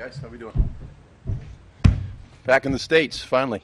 guys, how we doing? Back in the States, finally.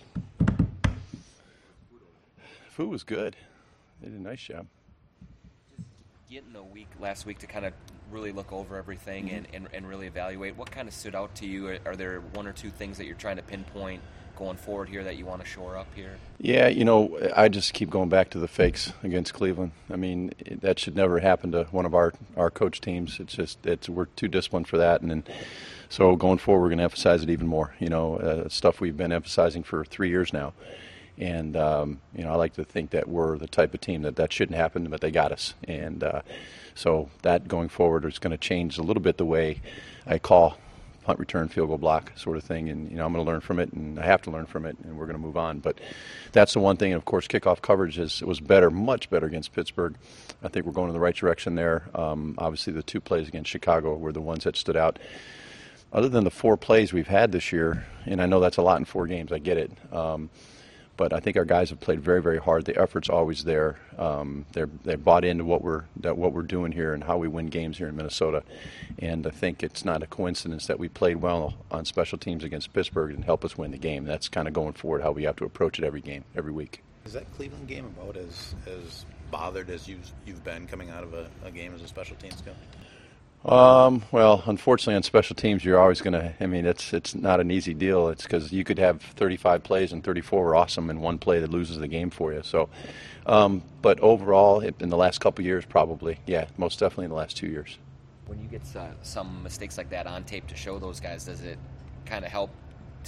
Food was good. They did a nice job. Getting a week last week to kind of really look over everything and really evaluate. What kind of stood out to you? Are there one or two things that you're trying to pinpoint going forward here that you want to shore up here? Yeah, I just keep going back to the fakes against Cleveland. I mean, that should never happen to one of our coach teams. We're too disciplined for that, and then so going forward, we're going to emphasize it even more. Stuff we've been emphasizing for 3 years now. And, I like to think that we're the type of team that shouldn't happen, but they got us. And so that going forward is going to change a little bit the way I call punt return, field goal block sort of thing. And, I'm going to learn from it, and I have to learn from it, and we're going to move on. But that's the one thing. And, of course, kickoff coverage was better, much better against Pittsburgh. I think we're going in the right direction there. Obviously, the 2 plays against Chicago were the ones that stood out. Other than the 4 plays we've had this year, and I know that's a lot in 4 games, I get it. But I think our guys have played very, very hard. The effort's always there. They're bought into what we're doing here and how we win games here in Minnesota. And I think it's not a coincidence that we played well on special teams against Pittsburgh and help us win the game. That's kind of going forward how we have to approach it every game, every week. Is that Cleveland game about as bothered as you've been coming out of a game as a special teams coach? Well, unfortunately, on special teams, you're always going to. I mean, it's not an easy deal. It's because you could have 35 plays and 34 were awesome, and 1 play that loses the game for you. So, but overall, in the last couple of years, probably, yeah, most definitely in the last 2 years. When you get some mistakes like that on tape to show those guys, does it kind of help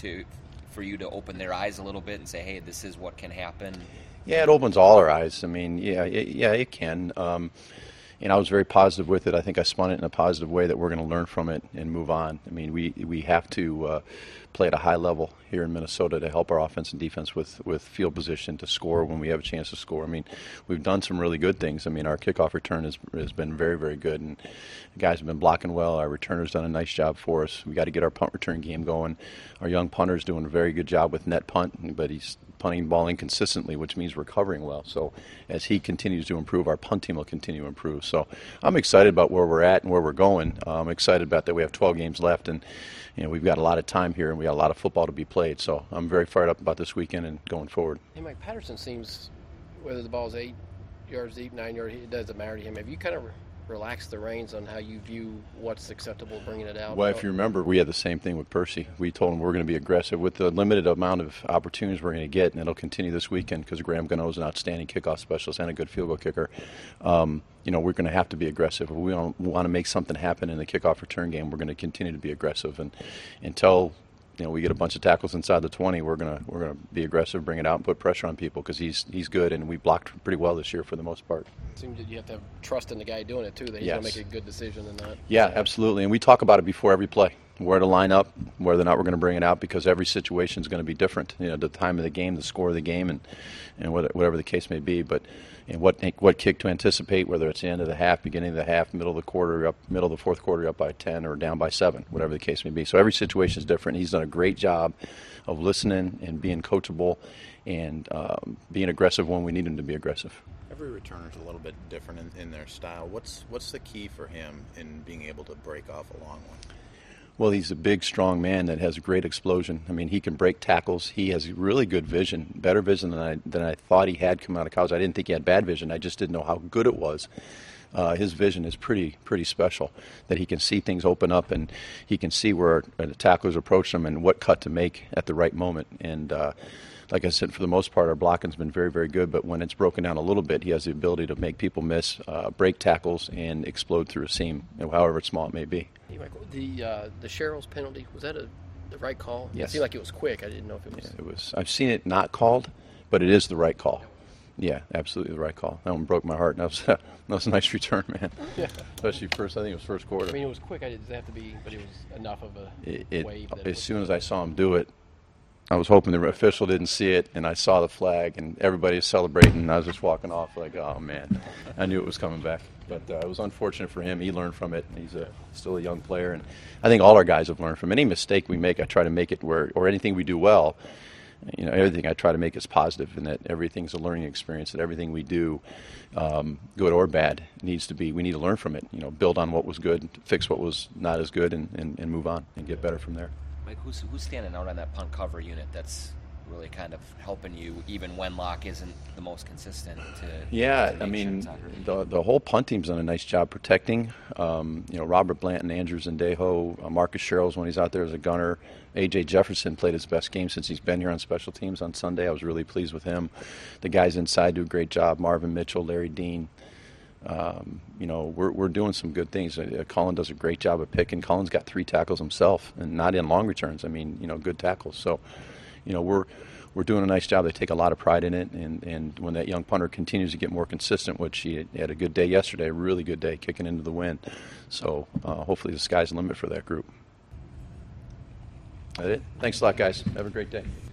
for you to open their eyes a little bit and say, hey, this is what can happen? Yeah, it opens all our eyes. I mean, it can. And I was very positive with it. I think I spun it in a positive way that we're going to learn from it and move on. I mean, we have to play at a high level here in Minnesota to help our offense and defense with field position to score when we have a chance to score. I mean, we've done some really good things. I mean, our kickoff return has been very, very good, and the guys have been blocking well. Our returner's done a nice job for us. We got to get our punt return game going. Our young punter's doing a very good job with net punt, but he's punting the ball inconsistently, which means we're covering well. So as he continues to improve, our punt team will continue to improve. So I'm excited about where we're at and where we're going. I'm excited about that we have 12 games left, and we've got a lot of time here, and we got a lot of football to be played. So I'm very fired up about this weekend and going forward. Hey, Mike, Patterson seems, whether the ball's 8 yards deep, 9 yards, it doesn't matter to him. Have you kind of relaxed the reins on how you view what's acceptable, bringing it out? Well, if you remember, we had the same thing with Percy. We told him we're going to be aggressive with the limited amount of opportunities we're going to get, and it'll continue this weekend because Graham Gano is an outstanding kickoff specialist and a good field goal kicker. We're going to have to be aggressive. If we want to make something happen in the kickoff return game, we're going to continue to be aggressive. And until we get a bunch of tackles inside the 20, we're gonna be aggressive, bring it out, and put pressure on people because he's good, and we blocked pretty well this year for the most part. It seems that you have to have trust in the guy doing it too, that he's going to make a good decision and not. Yeah, absolutely, and we talk about it before every play, where to line up, whether or not we're going to bring it out, because every situation is going to be different. The time of the game, the score of the game, and whatever the case may be, but. And what kick to anticipate, whether it's the end of the half, beginning of the half, middle of the quarter, middle of the fourth quarter, up by 10 or down by 7, whatever the case may be. So every situation is different. He's done a great job of listening and being coachable and being aggressive when we need him to be aggressive. Every returner is a little bit different in their style. What's the key for him in being able to break off a long one? Well, he's a big, strong man that has a great explosion. I mean, he can break tackles. He has really good vision, better vision than I thought he had coming out of college. I didn't think he had bad vision. I just didn't know how good it was. His vision is pretty special, that he can see things open up and he can see where the tacklers approach him and what cut to make at the right moment. And like I said, for the most part, our blocking's been very, very good, but when it's broken down a little bit, he has the ability to make people miss, break tackles, and explode through a seam, however small it may be. Hey, Michael, the Sherrill's penalty, was that the right call? Yes. It seemed like it was quick. I didn't know if it was. Yeah, it was. I've seen it not called, but it is the right call. Yeah, absolutely the right call. That one broke my heart. That was a nice return, man. Yeah. Especially I think it was first quarter. I mean, it was quick. It didn't have to be, but it was enough of a wave. As soon as I saw him do it, I was hoping the official didn't see it, and I saw the flag, and everybody was celebrating, and I was just walking off like, oh, man. I knew it was coming back. But it was unfortunate for him. He learned from it. He's still a young player, and I think all our guys have learned from any mistake we make. I try to make it or anything we do well, everything I try to make is positive, and that everything's a learning experience. That everything we do, good or bad, we need to learn from it. Build on what was good, fix what was not as good, and move on and get better from there. Mike, who's standing out on that punt cover unit that's really kind of helping you, even when Locke isn't the most consistent? The whole punt team's done a nice job protecting. Robert Blanton, Andrew Zendejo, Marcus Sherrills when he's out there as a gunner. A.J. Jefferson played his best game since he's been here on special teams on Sunday. I was really pleased with him. The guys inside do a great job. Marvin Mitchell, Larry Dean. We're doing some good things. Cullen does a great job of picking. Cullen's got 3 tackles himself, and not in long returns. Good tackles. So, we're doing a nice job. They take a lot of pride in it, and when that young punter continues to get more consistent, which he had a good day yesterday, a really good day kicking into the wind. So hopefully the sky's the limit for that group. That's it. Thanks a lot, guys. Have a great day.